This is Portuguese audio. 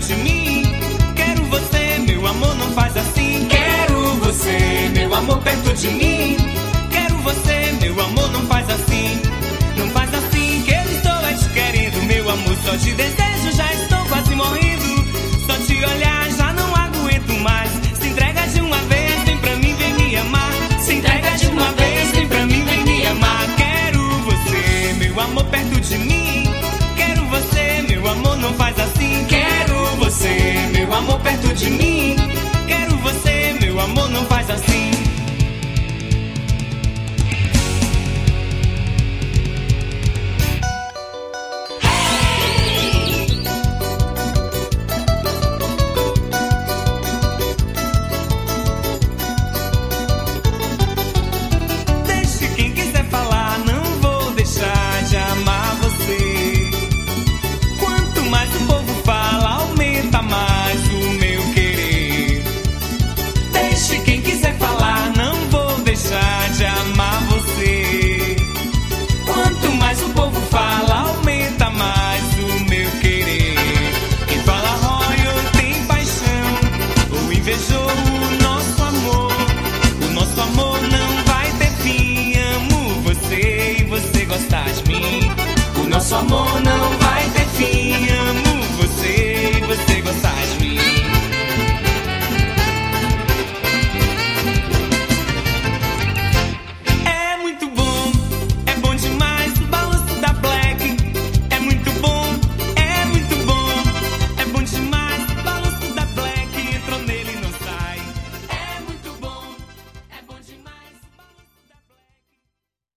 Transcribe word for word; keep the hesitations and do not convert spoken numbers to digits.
de mim. Quero você, meu amor, não faz assim. Quero você, meu amor, perto de mim. Quero você, meu amor, não faz assim. Não faz assim que eu estou a te querendo. Meu amor, só te desejo, já estou quase morrendo. Só te olhar, já não aguento mais. Se entrega de uma vez, vem pra mim, vem me amar. Se entrega de uma vez, vem pra mim, vem me amar. Quero você, meu amor, perto de mim. Quero você, meu amor, não faz assim. Quero você, meu amor, perto de mim.